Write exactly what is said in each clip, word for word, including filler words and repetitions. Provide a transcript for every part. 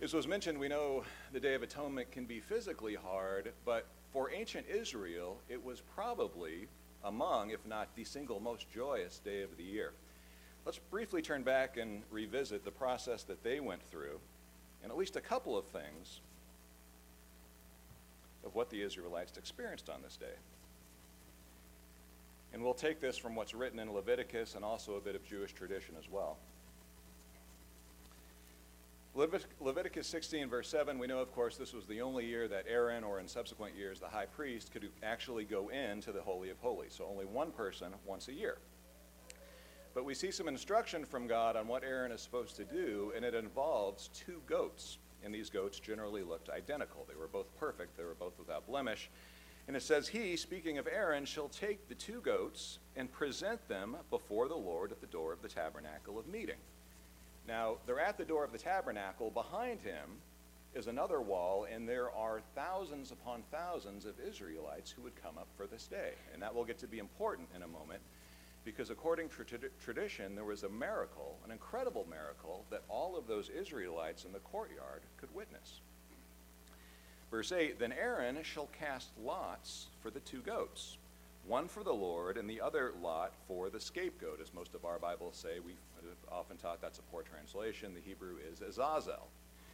As was mentioned, we know the Day of Atonement can be physically hard, but for ancient Israel, it was probably among, if not the single most joyous day of the year. Let's briefly turn back and revisit the process that they went through, and at least a couple of things of what the Israelites experienced on this day. And we'll take this from what's written in Leviticus and also a bit of Jewish tradition as well. Leviticus sixteen, verse seven, we know, of course, this was the only year that Aaron, or in subsequent years, the high priest, could actually go into the Holy of Holies. So only one person once a year. But we see some instruction from God on what Aaron is supposed to do, and it involves two goats. And these goats generally looked identical. They were both perfect. They were both without blemish. And it says, he, speaking of Aaron, shall take the two goats and present them before the Lord at the door of the tabernacle of meeting. Now, they're at the door of the tabernacle. Behind him is another wall, and there are thousands upon thousands of Israelites who would come up for this day. And that will get to be important in a moment, because according to tra- tradition, there was a miracle, an incredible miracle, that all of those Israelites in the courtyard could witness. Verse eight, then Aaron shall cast lots for the two goats, one for the Lord and the other lot for the scapegoat. As most of our Bibles say, we've often taught that's a poor translation. The Hebrew is Azazel.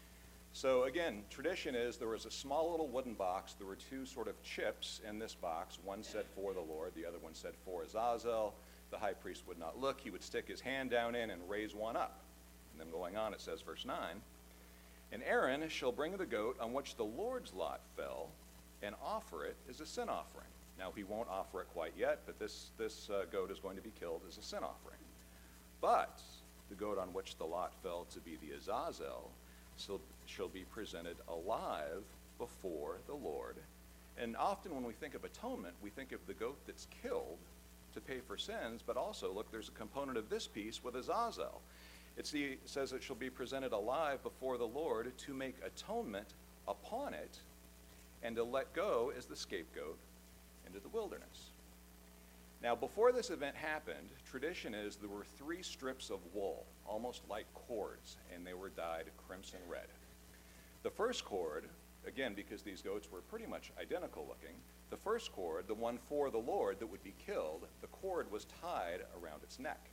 So again, tradition is there was a small little wooden box. There were two sort of chips in this box. One said for the Lord, the other one said for Azazel. The high priest would not look. He would stick his hand down in and raise one up. And then going on, it says, verse nine, and Aaron shall bring the goat on which the Lord's lot fell and offer it as a sin offering. Now, he won't offer it quite yet, but this, this uh, goat is going to be killed as a sin offering. But the goat on which the lot fell to be the Azazel shall, shall be presented alive before the Lord. And often when we think of atonement, we think of the goat that's killed to pay for sins, but also, look, there's a component of this piece with Azazel. It's the, it says it shall be presented alive before the Lord to make atonement upon it and to let go as the scapegoat into the wilderness. Now, before this event happened, tradition is there were three strips of wool, almost like cords, and they were dyed crimson red. The first cord, again, because these goats were pretty much identical looking, the first cord, the one for the Lord that would be killed, the cord was tied around its neck.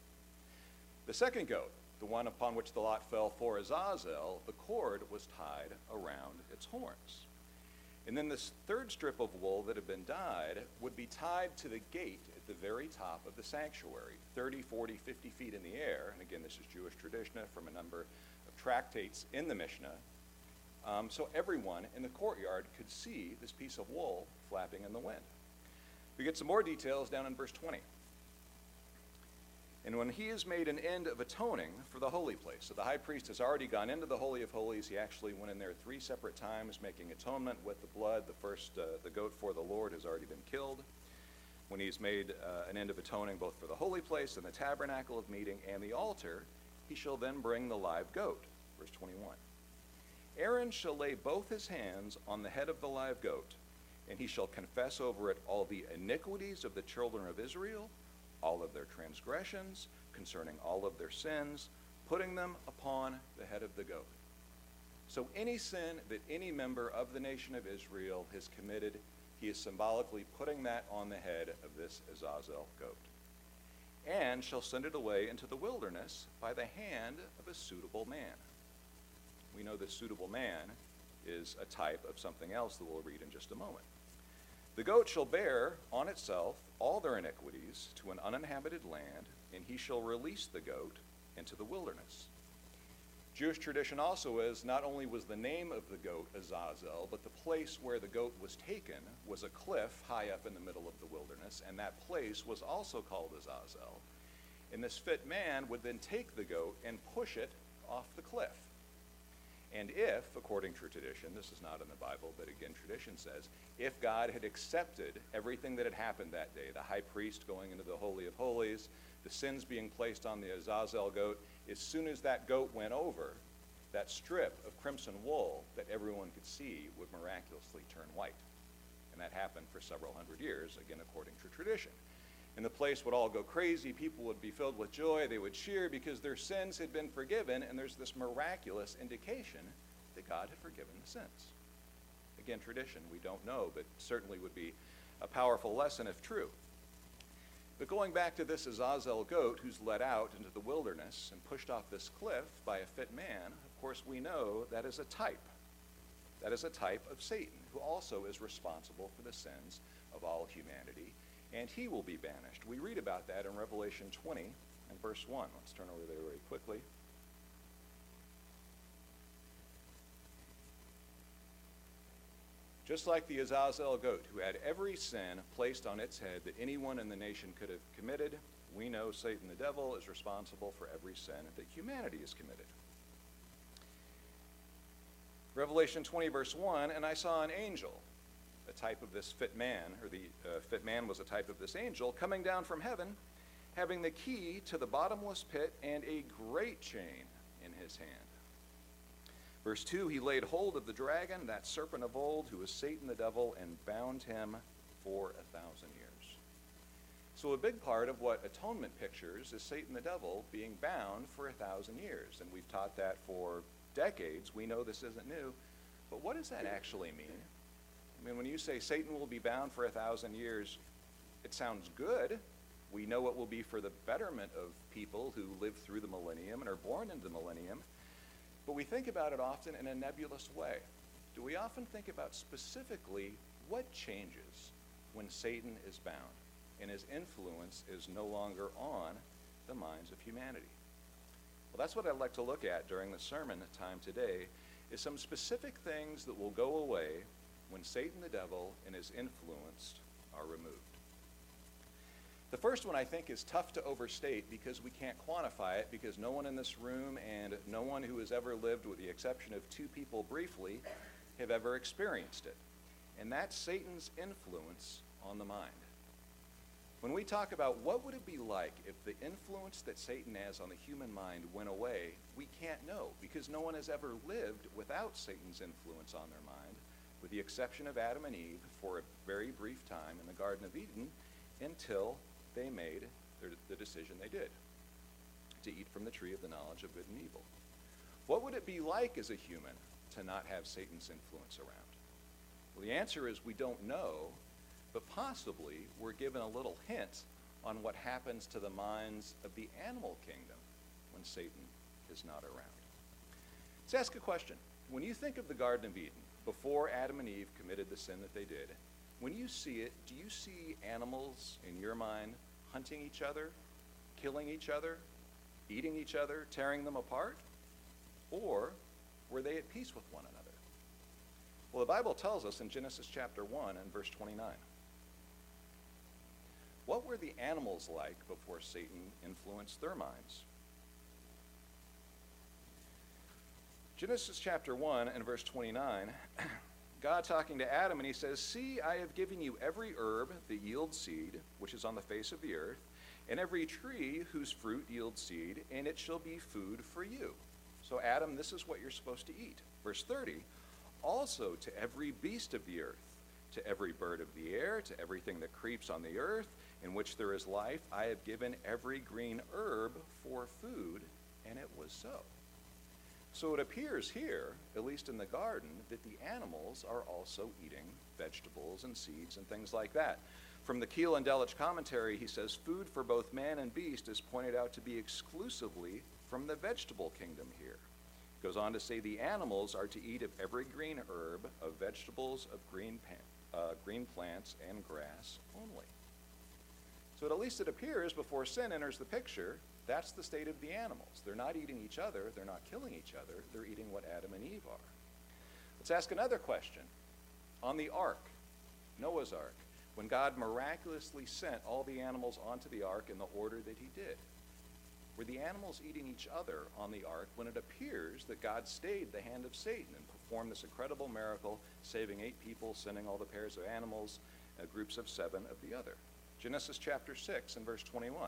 The second goat, the one upon which the lot fell for Azazel, the cord was tied around its horns. And then this third strip of wool that had been dyed would be tied to the gate at the very top of the sanctuary, thirty, forty, fifty feet in the air. And again, this is Jewish tradition from a number of tractates in the Mishnah. Um, so everyone in the courtyard could see this piece of wool flapping in the wind. We get some more details down in verse twenty. And when he has made an end of atoning for the holy place, so the high priest has already gone into the Holy of Holies. He actually went in there three separate times making atonement with the blood. The first, uh, the goat for the Lord has already been killed. When he's made uh, an end of atoning both for the holy place and the tabernacle of meeting and the altar, he shall then bring the live goat. Verse twenty-one. Aaron shall lay both his hands on the head of the live goat, and he shall confess over it all the iniquities of the children of Israel, all of their transgressions, concerning all of their sins, putting them upon the head of the goat. So any sin that any member of the nation of Israel has committed, he is symbolically putting that on the head of this Azazel goat. And shall send it away into the wilderness by the hand of a suitable man. We know this suitable man is a type of something else that we'll read in just a moment. The goat shall bear on itself all their iniquities to an uninhabited land, and he shall release the goat into the wilderness. Jewish tradition also is not only was the name of the goat Azazel, but the place where the goat was taken was a cliff high up in the middle of the wilderness, and that place was also called Azazel. And this fit man would then take the goat and push it off the cliff. And if, according to tradition, this is not in the Bible, but again, tradition says, if God had accepted everything that had happened that day, the high priest going into the Holy of Holies, the sins being placed on the Azazel goat, as soon as that goat went over, that strip of crimson wool that everyone could see would miraculously turn white. And that happened for several hundred years, again, according to tradition. And the place would all go crazy. People would be filled with joy. They would cheer because their sins had been forgiven, and there's this miraculous indication that God had forgiven the sins. Again, tradition, we don't know, but certainly would be a powerful lesson if true. But going back to this Azazel goat who's led out into the wilderness and pushed off this cliff by a fit man, of course we know that is a type. That is a type of Satan, who also is responsible for the sins of all humanity, and he will be banished. We read about that in Revelation twenty and verse one. Let's turn over there very quickly. Just like the Azazel goat, who had every sin placed on its head that anyone in the nation could have committed, we know Satan the devil is responsible for every sin that humanity has committed. Revelation twenty, verse one, and I saw an angel, a type of this fit man, or the uh, fit man was a type of this angel, coming down from heaven, having the key to the bottomless pit and a great chain in his hand. Verse two, he laid hold of the dragon, that serpent of old, who is Satan the devil, and bound him for a thousand years. So a big part of what atonement pictures is Satan the devil being bound for a thousand years. And we've taught that for decades. We know this isn't new. But what does that actually mean? I mean, when you say Satan will be bound for a thousand years, it sounds good. We know it will be for the betterment of people who live through the millennium and are born into the millennium. But we think about it often in a nebulous way. Do we often think about specifically what changes when Satan is bound and his influence is no longer on the minds of humanity? Well, that's what I'd like to look at during the sermon time today, is some specific things that will go away when Satan the devil and his influence are removed. The first one I think is tough to overstate because we can't quantify it, because no one in this room and no one who has ever lived, with the exception of two people briefly, have ever experienced it. And that's Satan's influence on the mind. When we talk about what would it be like if the influence that Satan has on the human mind went away, we can't know, because no one has ever lived without Satan's influence on their mind, with the exception of Adam and Eve for a very brief time in the Garden of Eden, until they made their, the decision they did, to eat from the tree of the knowledge of good and evil. What would it be like as a human to not have Satan's influence around? Well, the answer is we don't know, but possibly we're given a little hint on what happens to the minds of the animal kingdom when Satan is not around. Let's ask a question. When you think of the Garden of Eden, before Adam and Eve committed the sin that they did, when you see it, do you see animals in your mind hunting each other, killing each other, eating each other, tearing them apart? Or were they at peace with one another? Well, the Bible tells us in Genesis chapter one and verse twenty-nine. What were the animals like before Satan influenced their minds? Genesis chapter one and verse twenty-nine, God talking to Adam, and he says, "See, I have given you every herb that yields seed, which is on the face of the earth, and every tree whose fruit yields seed, and it shall be food for you." So Adam, this is what you're supposed to eat. Verse thirty, "Also to every beast of the earth, to every bird of the air, to everything that creeps on the earth, in which there is life, I have given every green herb for food," and it was so. So it appears here, at least in the garden, that the animals are also eating vegetables and seeds and things like that. From the Keel and Delitzsch commentary, he says, food for both man and beast is pointed out to be exclusively from the vegetable kingdom here. Goes on to say the animals are to eat of every green herb, of vegetables, of green, pa- uh, green plants, and grass only. So at least it appears, before sin enters the picture, that's the state of the animals. They're not eating each other. They're not killing each other. They're eating what Adam and Eve are. Let's ask another question. On the ark, Noah's ark, when God miraculously sent all the animals onto the ark in the order that he did, were the animals eating each other on the ark when it appears that God stayed the hand of Satan and performed this incredible miracle, saving eight people, sending all the pairs of animals, uh, groups of seven of the other? Genesis chapter six and verse twenty-one.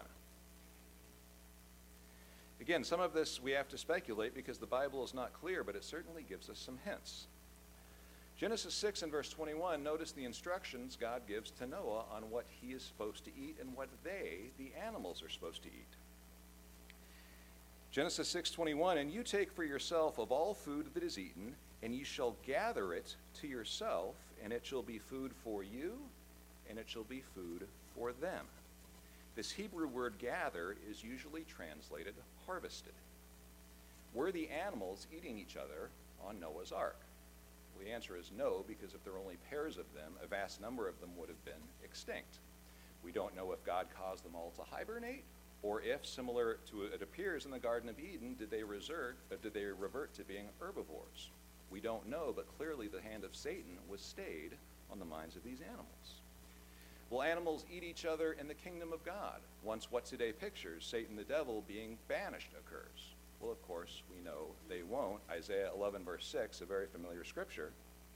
Again, some of this we have to speculate because the Bible is not clear, but it certainly gives us some hints. Genesis six and verse twenty-one, notice the instructions God gives to Noah on what he is supposed to eat and what they, the animals, are supposed to eat. Genesis six twenty-one, and you take for yourself of all food that is eaten, and you shall gather it to yourself, and it shall be food for you, and it shall be food for them. This Hebrew word gather is usually translated harvested. Were the animals eating each other on Noah's Ark? Well, the answer is no, because if there were only pairs of them, a vast number of them would have been extinct. We don't know if God caused them all to hibernate, or if, similar to it appears in the Garden of Eden, did they revert, uh, did they revert to being herbivores? We don't know, but clearly the hand of Satan was stayed on the minds of these animals. Will animals eat each other in the kingdom of God once what today pictures Satan the devil being banished occurs? Well, of course, we know they won't. Isaiah eleven, verse six, a very familiar scripture.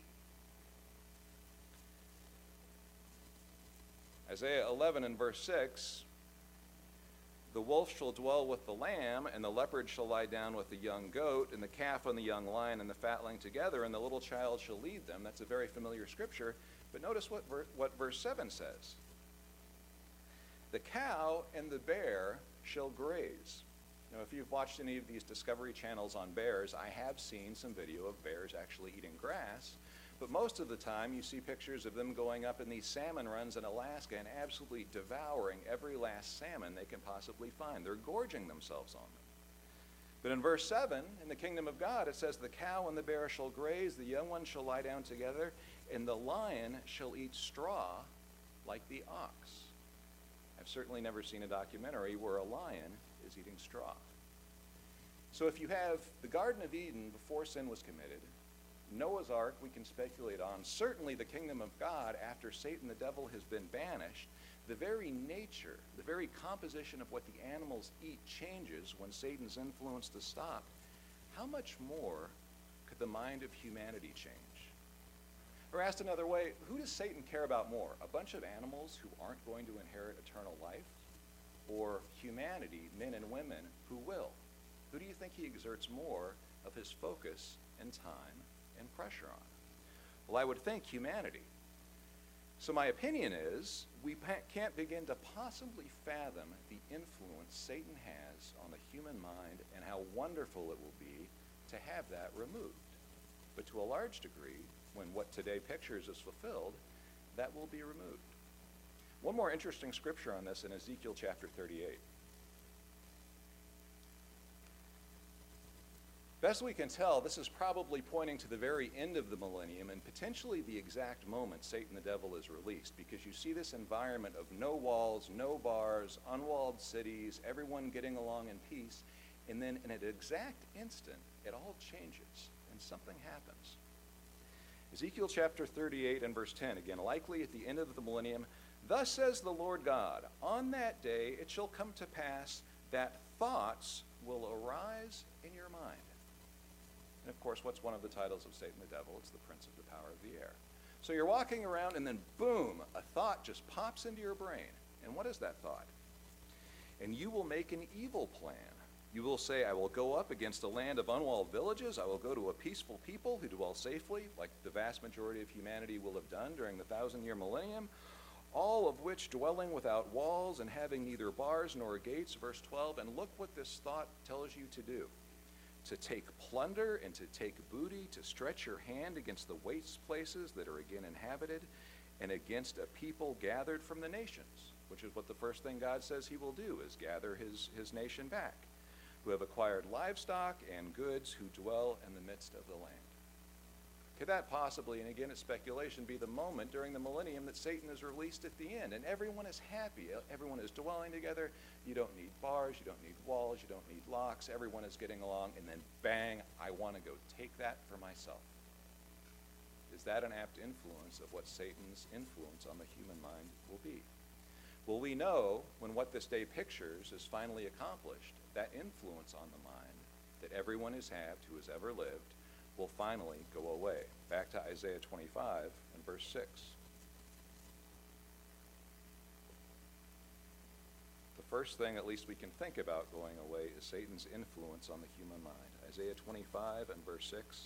Isaiah eleven and verse six, the wolf shall dwell with the lamb, and the leopard shall lie down with the young goat, and the calf and the young lion and the fatling together, and the little child shall lead them. That's a very familiar scripture. But notice what, ver- what verse seven says. The cow and the bear shall graze. Now, if you've watched any of these Discovery Channels on bears, I have seen some video of bears actually eating grass. But most of the time, you see pictures of them going up in these salmon runs in Alaska and absolutely devouring every last salmon they can possibly find. They're gorging themselves on them. But in verse seven, in the kingdom of God, it says, the cow and the bear shall graze, the young ones shall lie down together, and the lion shall eat straw like the ox. I've certainly never seen a documentary where a lion is eating straw. So if you have the Garden of Eden before sin was committed, Noah's Ark we can speculate on, certainly the kingdom of God after Satan the devil has been banished, the very nature, the very composition of what the animals eat changes when Satan's influence is stopped. How much more could the mind of humanity change? Or asked another way, who does Satan care about more? A bunch of animals who aren't going to inherit eternal life? Or humanity, men and women, who will? Who do you think he exerts more of his focus and time and pressure on? Well, I would think humanity. So my opinion is we can't begin to possibly fathom the influence Satan has on the human mind and how wonderful it will be to have that removed. But to a large degree, when what today pictures is fulfilled, that will be removed. One more interesting scripture on this in Ezekiel chapter thirty-eight. Best we can tell, this is probably pointing to the very end of the millennium and potentially the exact moment Satan the devil is released, because you see this environment of no walls, no bars, unwalled cities, everyone getting along in peace, and then in an exact instant, it all changes and something happens. Ezekiel chapter thirty-eight and verse ten, again, likely at the end of the millennium, thus says the Lord God, on that day it shall come to pass that thoughts will arise in your mind. And of course, what's one of the titles of Satan the devil? It's the prince of the power of the air. So you're walking around and then boom, a thought just pops into your brain. And what is that thought? And you will make an evil plan. You will say, I will go up against a land of unwalled villages. I will go to a peaceful people who dwell safely, like the vast majority of humanity will have done during the thousand-year millennium, all of which dwelling without walls and having neither bars nor gates, verse twelve. And look what this thought tells you to do. To take plunder and to take booty, to stretch your hand against the waste places that are again inhabited, and against a people gathered from the nations, which is what the first thing God says he will do, is gather his, his nation back, who have acquired livestock and goods, who dwell in the midst of the land. Could that possibly, and again it's speculation, be the moment during the millennium that Satan is released at the end and everyone is happy, everyone is dwelling together, you don't need bars, you don't need walls, you don't need locks, everyone is getting along, and then bang, I want to go take that for myself. Is that an apt influence of what Satan's influence on the human mind will be? Well, we know when what this day pictures is finally accomplished, that influence on the mind that everyone has had who has ever lived will finally go away. Back to Isaiah twenty-five and verse six. The first thing at least we can think about going away is Satan's influence on the human mind. Isaiah twenty-five and verse six.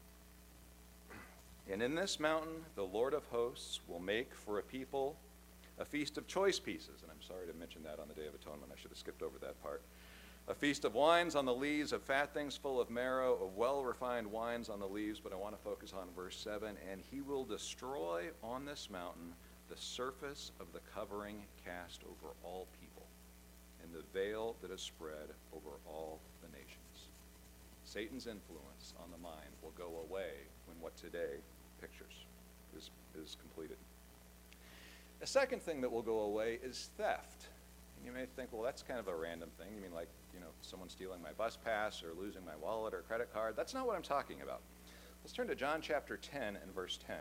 And in this mountain the Lord of hosts will make for a people A feast of choice pieces, and I'm sorry to mention that on the Day of Atonement. I should have skipped over that part. A feast of wines on the leaves, of fat things full of marrow, of well-refined wines on the leaves, but I want to focus on verse seven. And he will destroy on this mountain the surface of the covering cast over all people, and the veil that is spread over all the nations. Satan's influence on the mind will go away when what today pictures is, is completed. The second thing that will go away is theft. And you may think, well, that's kind of a random thing. You mean like, you know, someone stealing my bus pass or losing my wallet or credit card? That's not what I'm talking about. Let's turn to John chapter ten and verse ten.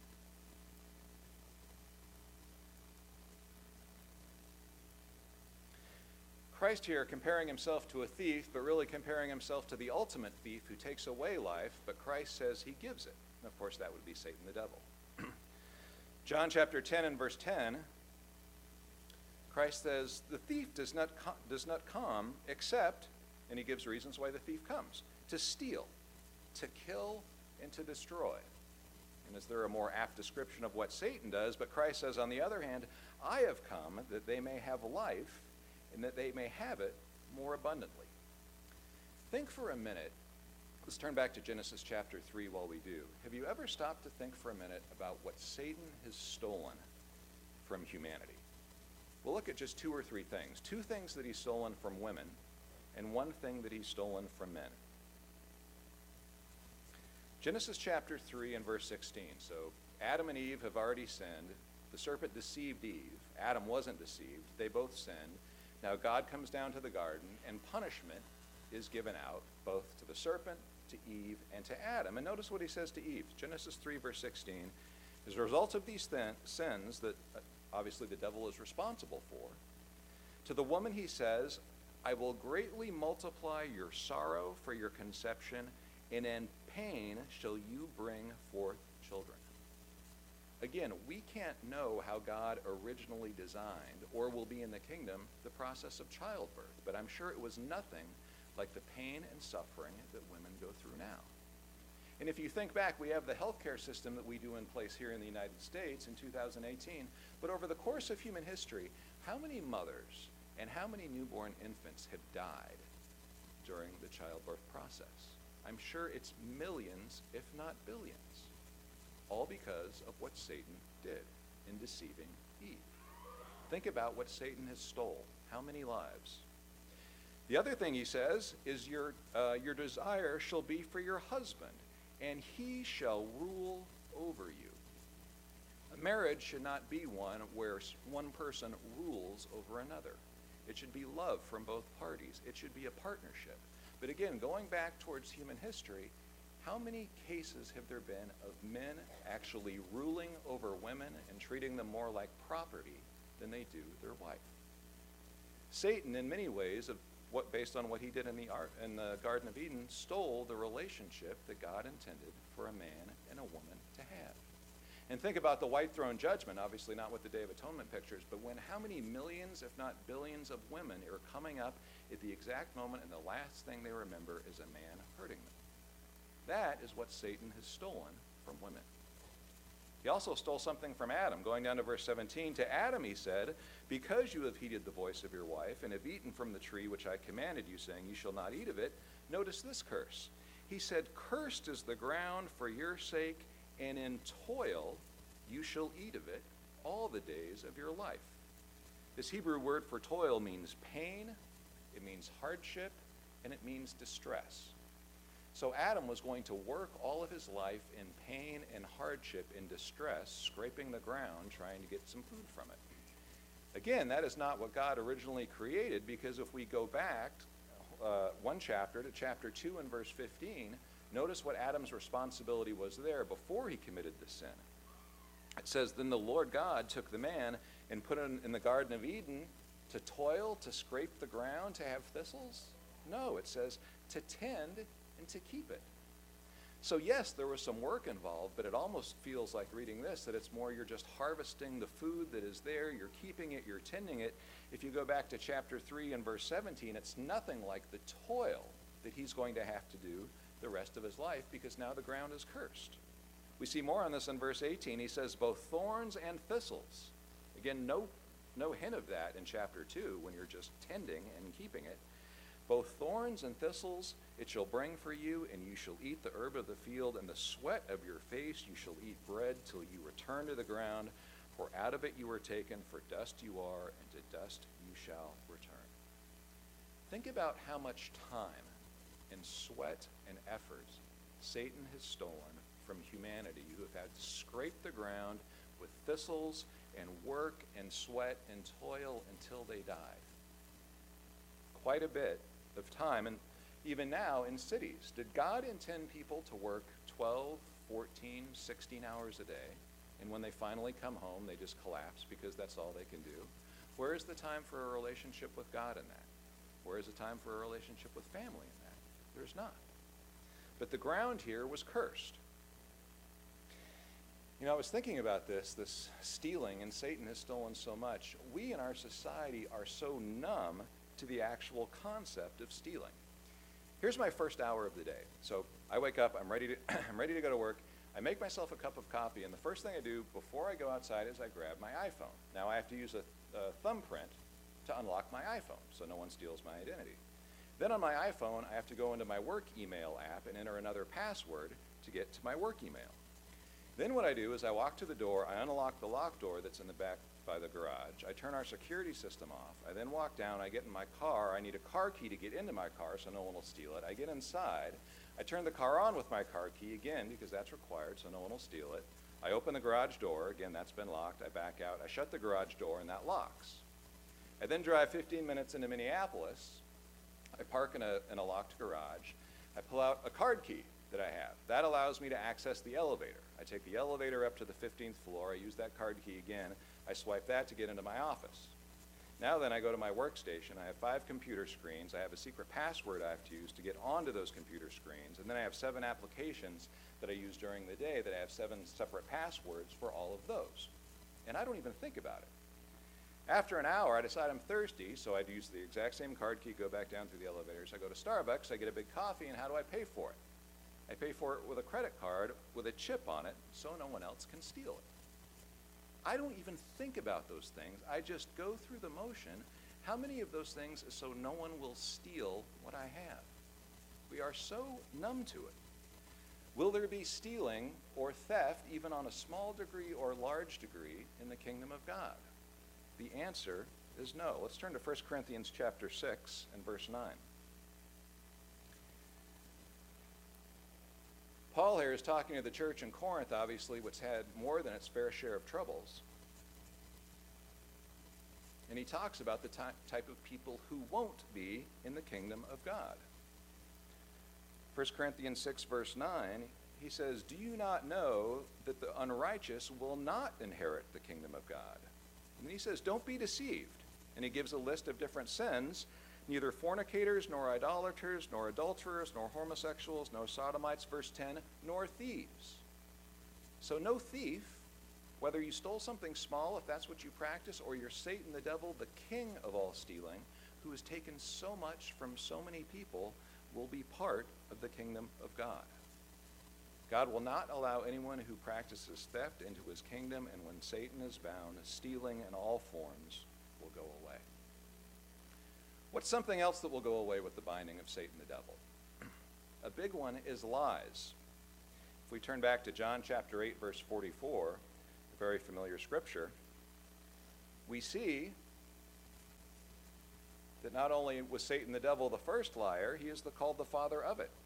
Christ here comparing himself to a thief, but really comparing himself to the ultimate thief who takes away life, but Christ says he gives it. And of course, that would be Satan the devil. John chapter ten and verse ten, Christ says, the thief does not, co- does not come except, and he gives reasons why the thief comes, to steal, to kill, and to destroy. And is there a more apt description of what Satan does? But Christ says, on the other hand, I have come that they may have life, and that they may have it more abundantly. Think for a minute. Let's turn back to Genesis chapter three while we do. Have you ever stopped to think for a minute about what Satan has stolen from humanity? We'll look at just two or three things. Two things that he's stolen from women, and one thing that he's stolen from men. Genesis chapter three and verse sixteen. So Adam and Eve have already sinned. The serpent deceived Eve. Adam wasn't deceived. They both sinned. Now God comes down to the garden, and punishment is given out both to the serpent, to Eve, and to Adam. And notice what he says to Eve. Genesis three, verse sixteen. As a result of these th- sins that uh, obviously the devil is responsible for, to the woman he says, I will greatly multiply your sorrow for your conception, and in pain shall you bring forth children. Again, we can't know how God originally designed, or will be in the kingdom, the process of childbirth. But I'm sure it was nothing like the pain and suffering that women go through now. And if you think back, we have the healthcare system that we do in place here in the United States in two thousand eighteen. But over the course of human history, how many mothers and how many newborn infants have died during the childbirth process? I'm sure it's millions, if not billions. All because of what Satan did in deceiving Eve. Think about what Satan has stole. How many lives? The other thing he says is your, uh, your desire shall be for your husband, and he shall rule over you. A marriage should not be one where one person rules over another. It should be love from both parties. It should be a partnership. But again, going back towards human history, how many cases have there been of men actually ruling over women and treating them more like property than they do their wife? Satan, in many ways, of what based on what he did in the art, in the Garden of Eden, stole the relationship that God intended for a man and a woman to have. And think about the white throne judgment, obviously not what the Day of Atonement pictures, but when how many millions, if not billions, of women are coming up at the exact moment, and the last thing they remember is a man hurting them. That is what Satan has stolen from women. He also stole something from Adam. Going down to verse seventeen, to Adam he said, because you have heeded the voice of your wife, and have eaten from the tree which I commanded you, saying, you shall not eat of it, notice this curse. He said, cursed is the ground for your sake, and in toil you shall eat of it all the days of your life. This Hebrew word for toil means pain, it means hardship, and it means distress. So Adam was going to work all of his life in pain and hardship and distress, scraping the ground, trying to get some food from it. Again, that is not what God originally created, because if we go back uh, one chapter to chapter two and verse fifteen, notice what Adam's responsibility was there before he committed the sin. It says, then the Lord God took the man and put him in the Garden of Eden to toil, to scrape the ground, to have thistles? No, it says to tend and to keep it. So yes, there was some work involved, but it almost feels like reading this, that it's more you're just harvesting the food that is there, you're keeping it, you're tending it. If you go back to chapter three and verse seventeen, it's nothing like the toil that he's going to have to do the rest of his life, because now the ground is cursed. We see more on this in verse eighteen. He says, both thorns and thistles Again, no, no hint of that in chapter two when you're just tending and keeping it. Both thorns and thistles it shall bring for you, and you shall eat the herb of the field, and the sweat of your face you shall eat bread till you return to the ground, for out of it you were taken, for dust you are, and to dust you shall return. Think about how much time and sweat and effort Satan has stolen from humanity, who have had to scrape the ground with thistles and work and sweat and toil until they died. Quite a bit of time, and even now in cities. Did God intend people to work twelve, fourteen, sixteen hours a day, and when they finally come home, they just collapse because that's all they can do? Where is the time for a relationship with God in that? Where is the time for a relationship with family in that? There's not. But the ground here was cursed. You know, I was thinking about this, this stealing, and Satan has stolen so much. We in our society are so numb to the actual concept of stealing. Here's my first hour of the day. So I wake up, I'm ready to I'm ready to go to work. I make myself a cup of coffee, and the first thing I do before I go outside is I grab my iPhone. Now I have to use a, a thumbprint to unlock my iPhone so no one steals my identity. Then on my iPhone, I have to go into my work email app and enter another password to get to my work email. Then what I do is I walk to the door, I unlock the lock door that's in the back by the garage, I turn our security system off, I then walk down, I get in my car, I need a car key to get into my car so no one will steal it, I get inside, I turn the car on with my car key again because that's required so no one will steal it, I open the garage door, again that's been locked, I back out, I shut the garage door and that locks. I then drive fifteen minutes into Minneapolis, I park in a, in a locked garage, I pull out a card key that I have. That allows me to access the elevator. I take the elevator up to the fifteenth floor, I use that card key again, I swipe that to get into my office. Now then I go to my workstation, I have five computer screens, I have a secret password I have to use to get onto those computer screens, and then I have seven applications that I use during the day that I have seven separate passwords for all of those. And I don't even think about it. After an hour, I decide I'm thirsty, so I'd use the exact same card key, go back down through the elevators. I go to Starbucks, I get a big coffee, and how do I pay for it? I pay for it with a credit card with a chip on it so no one else can steal it. I don't even think about those things. I just go through the motion. How many of those things is so no one will steal what I have? We are so numb to it. Will there be stealing or theft, even on a small degree or large degree, in the kingdom of God? The answer is no. Let's turn to First Corinthians chapter six and verse nine. Paul here is talking to the church in Corinth, obviously, which had more than its fair share of troubles. And he talks about the ty- type of people who won't be in the kingdom of God. First Corinthians six, verse nine, he says, "Do you not know that the unrighteous will not inherit the kingdom of God?" And then he says, "Don't be deceived." And he gives a list of different sins. Neither fornicators, nor idolaters, nor adulterers, nor homosexuals, nor sodomites, verse ten, nor thieves. So no thief, whether you stole something small, if that's what you practice, or you're Satan the devil, the king of all stealing, who has taken so much from so many people, will be part of the kingdom of God. God will not allow anyone who practices theft into his kingdom, and when Satan is bound, stealing in all forms will go away. What's something else that will go away with the binding of Satan the devil? A big one is lies. If we turn back to John chapter eight, verse forty-four, a very familiar scripture, we see that not only was Satan the devil the first liar, he is the, called the father of it.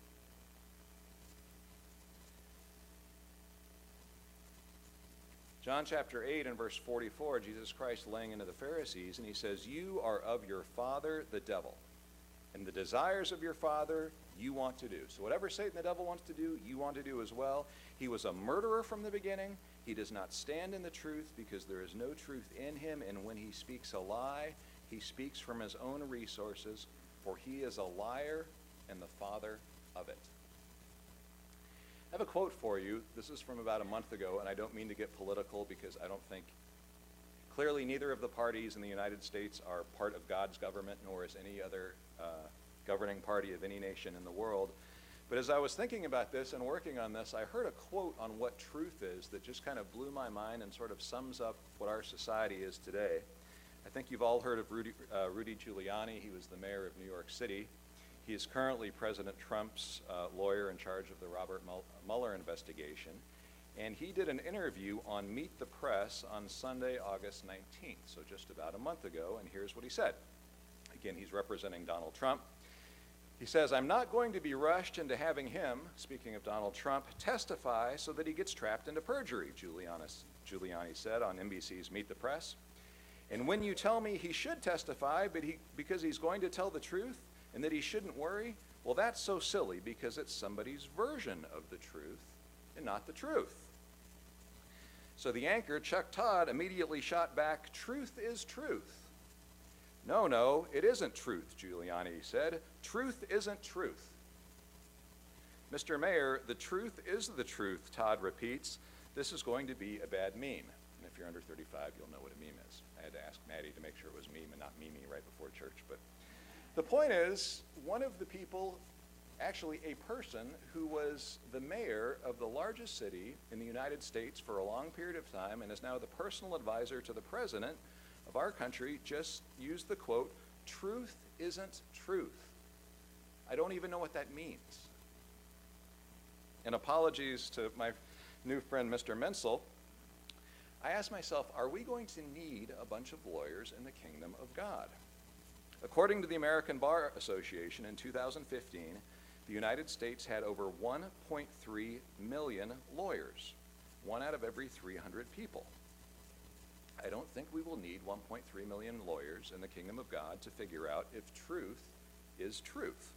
John chapter eight and verse forty-four, Jesus Christ laying into the Pharisees, and he says, "You are of your father, the devil, and the desires of your father you want to do." So whatever Satan the devil wants to do, you want to do as well. He was a murderer from the beginning. He does not stand in the truth because there is no truth in him, and when he speaks a lie, he speaks from his own resources, for he is a liar and the father of it. I have a quote for you. This is from about a month ago, and I don't mean to get political because I don't think, clearly neither of the parties in the United States are part of God's government, nor is any other uh, governing party of any nation in the world. But as I was thinking about this and working on this, I heard a quote on what truth is that just kind of blew my mind and sort of sums up what our society is today. I think you've all heard of Rudy, uh, Rudy Giuliani. He was the mayor of New York City. He is currently President Trump's uh, lawyer in charge of the Robert Mueller investigation. And he did an interview on Meet the Press on Sunday, August nineteenth, so just about a month ago, and here's what he said. Again, he's representing Donald Trump. He says, "I'm not going to be rushed into having him," speaking of Donald Trump, "testify so that he gets trapped into perjury," Giuliani, Giuliani said on N B C's Meet the Press. "And when you tell me he should testify but he, because he's going to tell the truth and that he shouldn't worry, well, that's so silly because it's somebody's version of the truth and not the truth." So the anchor, Chuck Todd, immediately shot back, "Truth is truth." "No, no, it isn't truth," Giuliani said. "Truth isn't truth." "Mister Mayor, the truth is the truth," Todd repeats. "This is going to be a bad meme." And if you're under thirty-five, you'll know what a meme is. I had to ask Maddie to make sure it was meme and not Mimi right before church. But the point is, one of the people, actually a person who was the mayor of the largest city in the United States for a long period of time and is now the personal advisor to the president of our country, just used the quote, "Truth isn't truth." I don't even know what that means. And apologies to my new friend, Mister Menzel, I asked myself, are we going to need a bunch of lawyers in the kingdom of God? According to the American Bar Association in two thousand fifteen, the United States had over one point three million lawyers, one out of every three hundred people. I don't think we will need one point three million lawyers in the kingdom of God to figure out if truth is truth.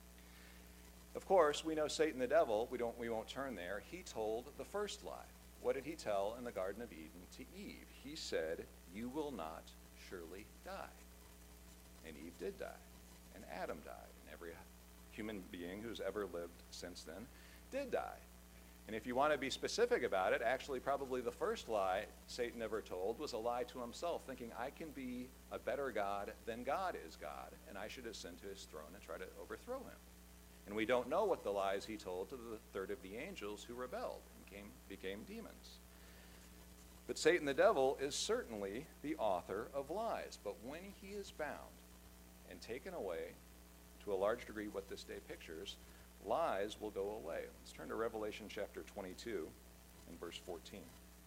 Of course, we know Satan the devil, we, don't, we won't turn there. He told the first lie. What did he tell in the Garden of Eden to Eve? He said, "You will not surely die." And Eve did die, and Adam died, and every human being who's ever lived since then did die. And if you want to be specific about it, actually probably the first lie Satan ever told was a lie to himself, thinking, I can be a better God than God is God, and I should ascend to his throne and try to overthrow him. And we don't know what the lies he told to the third of the angels who rebelled and came, became demons. But Satan the devil is certainly the author of lies. But when he is bound and taken away, to a large degree what this day pictures, lies will go away. Let's turn to Revelation chapter twenty-two and verse fourteen.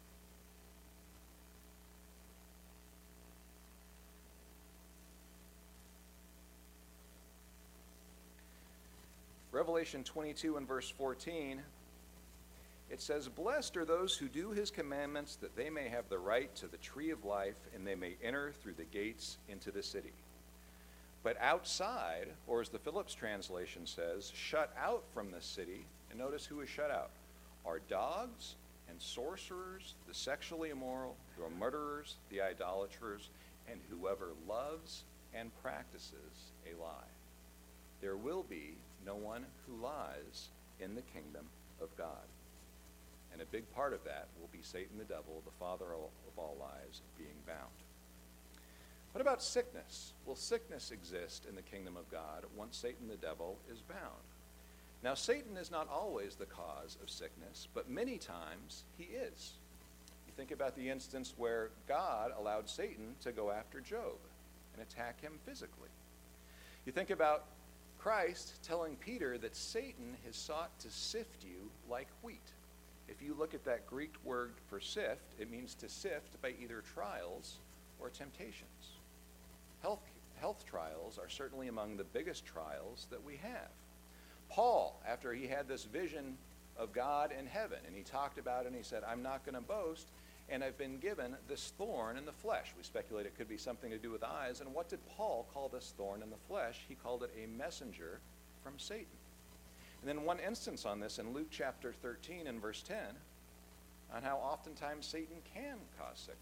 Revelation twenty-two and verse fourteen, it says, "Blessed are those who do his commandments, that they may have the right to the tree of life, and they may enter through the gates into the city. But outside," or as the Phillips translation says, "shut out from the city," and notice who is shut out, "are dogs and sorcerers, the sexually immoral, the murderers, the idolaters, and whoever loves and practices a lie. There will be no one who lies in the kingdom of God." And a big part of that will be Satan the devil, the father of all lies, being bound. What about sickness? Will sickness exist in the kingdom of God once Satan the devil is bound? Now, Satan is not always the cause of sickness, but many times he is. You think about the instance where God allowed Satan to go after Job and attack him physically. You think about Christ telling Peter that Satan has sought to sift you like wheat. If you look at that Greek word for sift, it means to sift by either trials or temptations. Health, health trials are certainly among the biggest trials that we have. Paul, after he had this vision of God in heaven, and he talked about it and he said, "I'm not going to boast, and I've been given this thorn in the flesh." We speculate it could be something to do with eyes. And what did Paul call this thorn in the flesh? He called it a messenger from Satan. And then one instance on this in Luke chapter thirteen and verse ten, on how oftentimes Satan can cause sickness.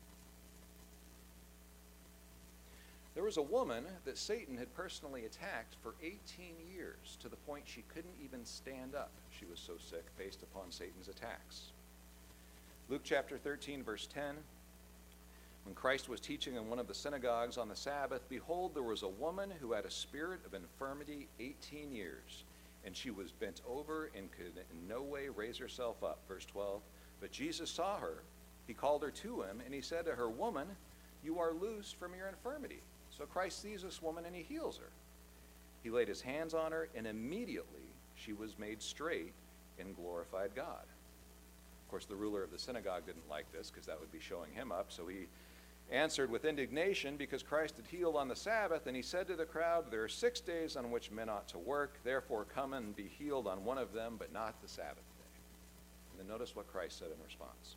There was a woman that Satan had personally attacked for eighteen years, to the point she couldn't even stand up. She was so sick based upon Satan's attacks. Luke chapter thirteen, verse ten, when Christ was teaching in one of the synagogues on the Sabbath, behold, there was a woman who had a spirit of infirmity eighteen years. and she was bent over and could in no way raise herself up. Verse twelve, but Jesus saw her. He called her to him, and he said to her, woman, you are loosed from your infirmity. So Christ sees this woman, and he heals her. He laid his hands on her, and immediately she was made straight and glorified God. Of course, the ruler of the synagogue didn't like this, because that would be showing him up, so he answered with indignation because Christ had healed on the Sabbath, and he said to the crowd, there are six days on which men ought to work, therefore come and be healed on one of them, but not the Sabbath day. And then notice what Christ said in response.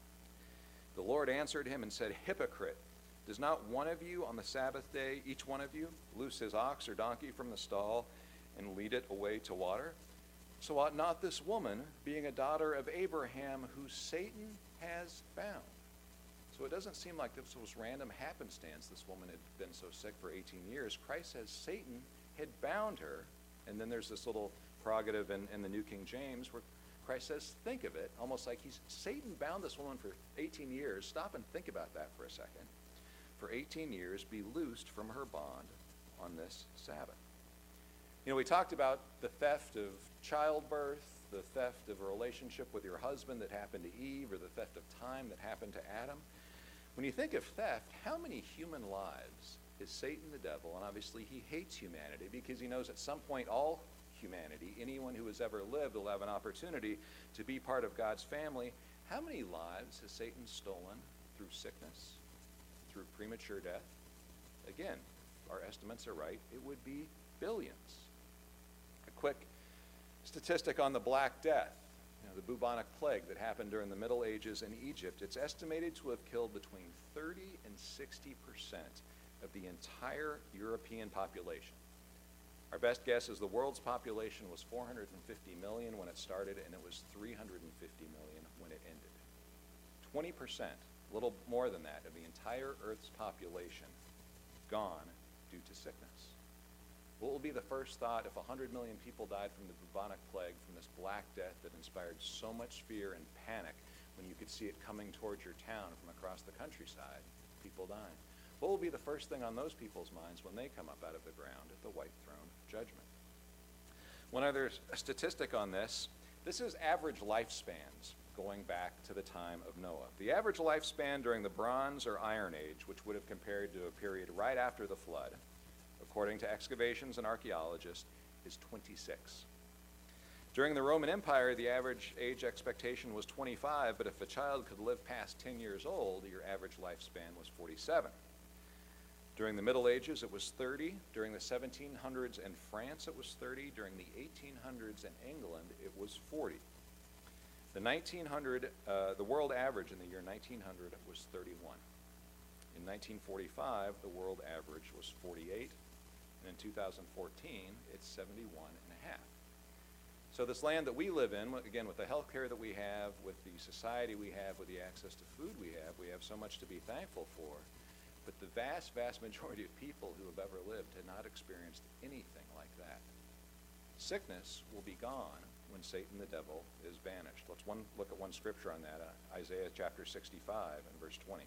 The Lord answered him and said, hypocrite, does not one of you on the Sabbath day, each one of you, loose his ox or donkey from the stall and lead it away to water? So ought not this woman, being a daughter of Abraham, who Satan has bound? So it doesn't seem like this was random happenstance. This woman had been so sick for eighteen years. Christ says Satan had bound her. And then there's this little prerogative in, in the New King James where Christ says, think of it, almost like he's Satan bound this woman for eighteen years. Stop and think about that for a second. For eighteen years, be loosed from her bond on this Sabbath. You know, we talked about the theft of childbirth, the theft of a relationship with your husband that happened to Eve, or the theft of time that happened to Adam. When you think of theft, how many human lives is Satan the devil? And obviously he hates humanity because he knows at some point all humanity, anyone who has ever lived, will have an opportunity to be part of God's family. How many lives has Satan stolen through sickness, through premature death? Again, if our estimates are right, it would be billions. A quick statistic on the Black Death. You know, the bubonic plague that happened during the Middle Ages in Egypt, it's estimated to have killed between thirty and sixty percent of the entire European population. Our best guess is the world's population was four hundred fifty million when it started, and it was three hundred fifty million when it ended. twenty percent, a little more than that, of the entire Earth's population gone due to sickness. What will be the first thought if one hundred million people died from the bubonic plague, from this Black Death that inspired so much fear and panic when you could see it coming towards your town from across the countryside, people dying? What will be the first thing on those people's minds when they come up out of the ground at the white throne of judgment? One other statistic on this, this is average lifespans going back to the time of Noah. The average lifespan during the Bronze or Iron Age, which would have compared to a period right after the flood, according to excavations and archaeologists, is twenty-six. During the Roman Empire, the average age expectation was twenty-five, but if a child could live past ten years old, your average lifespan was forty-seven. During the Middle Ages, it was thirty. During the seventeen hundreds in France, it was thirty. During the eighteen hundreds in England, it was forty. The nineteen hundred, uh, the world average in the year nineteen hundred was thirty-one. In nineteen forty-five, the world average was forty-eight. And in two thousand fourteen, it's seventy-one and a half. So this land that we live in, again, with the health care that we have, with the society we have, with the access to food we have, we have so much to be thankful for. But the vast, vast majority of people who have ever lived had not experienced anything like that. Sickness will be gone when Satan the devil is banished. Let's one, look at one scripture on that, uh, Isaiah chapter sixty-five and verse twenty.